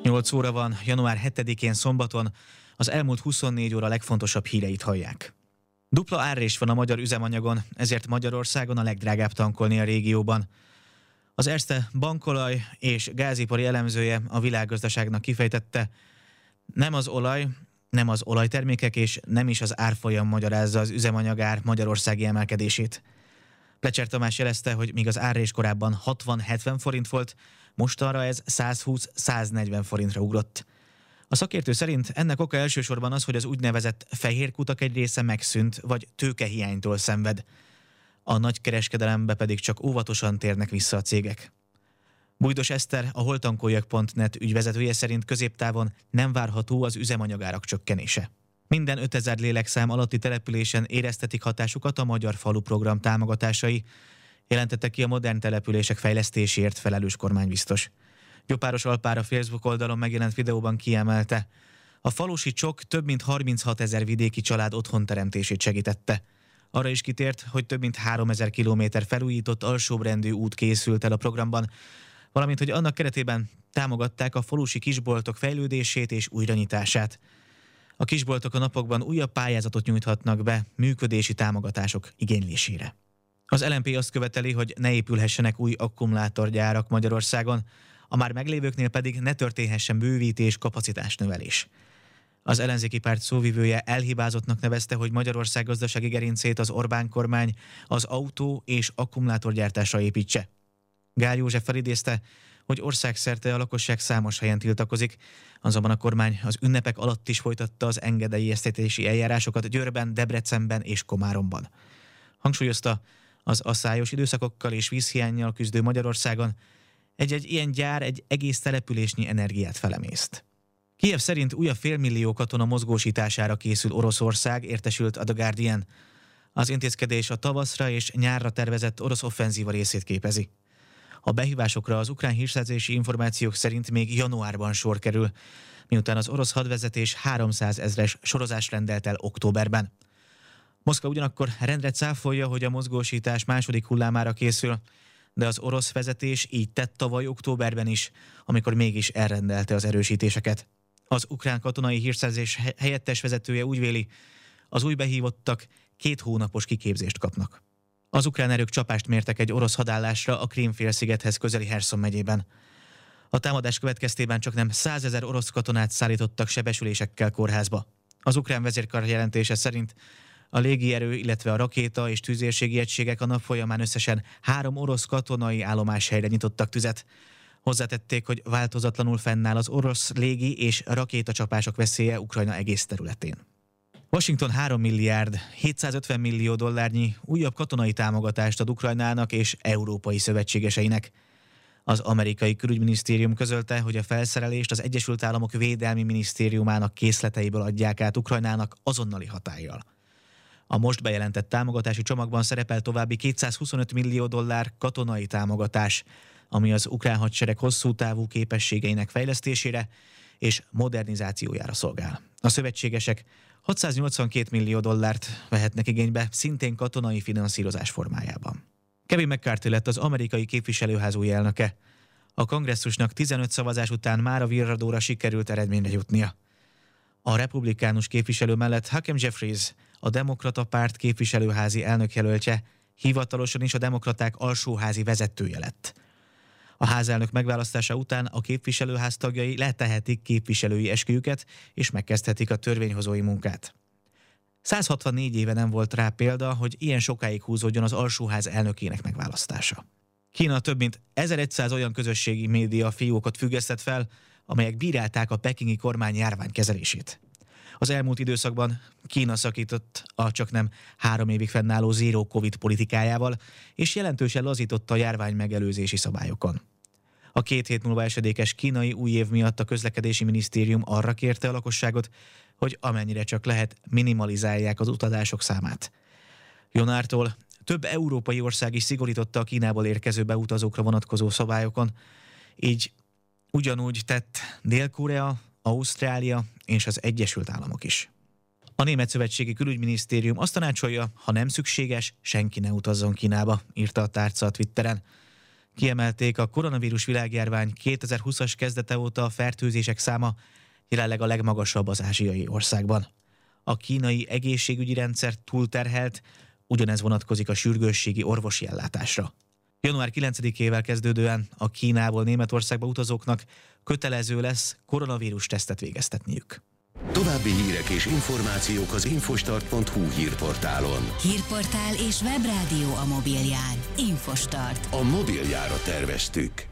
8 óra van, január 7-én szombaton, az elmúlt 24 óra legfontosabb híreit hallják. Dupla árrés van a magyar üzemanyagon, ezért Magyarországon a legdrágább tankolni a régióban. Az Erste bankolaj és gázipari elemzője a Világgazdaságnak kifejtette, nem az olaj, nem az olajtermékek és nem is az árfolyam magyarázza az üzemanyagár magyarországi emelkedését. Plecser Tamás jelezte, hogy míg az árrés korábban 60-70 forint volt, mostanra ez 120-140 forintra ugrott. A szakértő szerint ennek oka elsősorban az, hogy az úgynevezett fehér kutak egy része megszűnt, vagy tőkehiánytól szenved. A nagykereskedelembe pedig csak óvatosan térnek vissza a cégek. Bújdos Eszter, a holtankoljak.net ügyvezetője szerint középtávon nem várható az üzemanyagárak csökkenése. Minden 5000 lélekszám alatti településen éreztetik hatásukat a Magyar Falu Program támogatásai, jelentette ki a modern települések fejlesztéséért felelős kormánybiztos. Gyopáros Alpár a Facebook oldalon megjelent videóban kiemelte, a falusi csok több mint 36 000 vidéki család otthonteremtését segítette. Arra is kitért, hogy több mint 3000 kilométer felújított alsóbrendű út készült el a programban, valamint hogy annak keretében támogatták a falusi kisboltok fejlődését és újranyitását. A kisboltok a napokban újabb pályázatot nyújthatnak be működési támogatások igénylésére. Az LMP azt követeli, hogy ne épülhessenek új akkumulátorgyárak Magyarországon, a már meglévőknél pedig ne történhessen bővítés, kapacitásnövelés. Az ellenzéki párt szóvivője elhibázottnak nevezte, hogy Magyarország gazdasági gerincét az Orbán kormány az autó- és akkumulátorgyártásra építse. Gál József felidézte, hogy országszerte a lakosság számos helyen tiltakozik, azonban a kormány az ünnepek alatt is folytatta az engedélyeztetési eljárásokat Győrben, Debrecenben és Komáromban. Hangsúlyozta, az asszályos időszakokkal és vízhiánnyal küzdő Magyarországon egy ilyen gyár egy egész településnyi energiát felemészt. Kijev szerint újabb 500 000 katona mozgósítására készül Oroszország, értesült a The Guardian. Az intézkedés a tavaszra és nyárra tervezett orosz offenzíva részét képezi. A behívásokra az ukrán hírszerzési információk szerint még januárban sor kerül, miután az orosz hadvezetés 300 000-es sorozást rendelt el októberben. Moszkva ugyanakkor rendre cáfolja, hogy a mozgósítás második hullámára készül, de az orosz vezetés így tett tavaly októberben is, amikor mégis elrendelte az erősítéseket. Az ukrán katonai hírszerzés helyettes vezetője úgy véli, az új behívottak 2 hónapos kiképzést kapnak. Az ukrán erők csapást mértek egy orosz hadállásra a Krím-félszigethez közeli Herszon megyében. A támadás következtében csaknem 100 000 orosz katonát szállítottak sebesülésekkel kórházba. Az ukrán vezérkar jelentése szerint a légierő, illetve a rakéta és tüzérségi egységek a nap folyamán összesen 3 orosz katonai állomáshelyre nyitottak tüzet. Hozzátették, hogy változatlanul fennáll az orosz légi és rakétacsapások veszélye Ukrajna egész területén. Washington 3 milliárd 750 millió dollárnyi újabb katonai támogatást ad Ukrajnának és európai szövetségeseinek. Az amerikai külügyminisztérium közölte, hogy a felszerelést az Egyesült Államok Védelmi Minisztériumának készleteiből adják át Ukrajnának azonnali hatállyal. A most bejelentett támogatási csomagban szerepel további 225 millió dollár katonai támogatás, ami az ukrán hadsereg hosszú távú képességeinek fejlesztésére és modernizációjára szolgál. A szövetségesek 682 millió dollárt vehetnek igénybe, szintén katonai finanszírozás formájában. Kevin McCarthy lett az amerikai képviselőház új elnöke. A kongresszusnak 15 szavazás után már a virradóra sikerült eredményre jutnia. A republikánus képviselő mellett Hakeem Jeffries, a demokrata párt képviselőházi elnökjelöltje, hivatalosan is a demokraták alsóházi vezetője lett. A házelnök megválasztása után a képviselőház tagjai letehetik képviselői esküjüket, és megkezdhetik a törvényhozói munkát. 164 éve nem volt rá példa, hogy ilyen sokáig húzódjon az alsóház elnökének megválasztása. Kína több mint 1100 olyan közösségi média fiókot függesztett fel, amelyek bírálták a pekingi kormány járványkezelését. Az elmúlt időszakban Kína szakított a csaknem 3 évig fennálló zéró Covid politikájával, és jelentősen lazította a járvány megelőzési szabályokon. A 2 hét múlva esedékes kínai új év miatt a közlekedési minisztérium arra kérte a lakosságot, hogy amennyire csak lehet, minimalizálják az utazások számát. Januártól több európai ország is szigorította a Kínából érkező beutazókra vonatkozó szabályokon, így ugyanúgy tett Dél-Korea, Ausztrália és az Egyesült Államok is. A Német Szövetségi Külügyminisztérium azt tanácsolja, ha nem szükséges, senki ne utazzon Kínába, írta a tárca a Twitteren. Kiemelték, a koronavírus világjárvány 2020-as kezdete óta a fertőzések száma jelenleg a legmagasabb az ázsiai országban. A kínai egészségügyi rendszer túlterhelt, ugyanez vonatkozik a sürgősségi orvosi ellátásra. Január 9-ével kezdődően a Kínából Németországba utazóknak kötelező lesz koronavírus tesztet végeztetniük. További hírek és információk az infostart.hu hírportálon. Hírportál és webrádió a mobilján. Infostart. A mobiljára terveztük.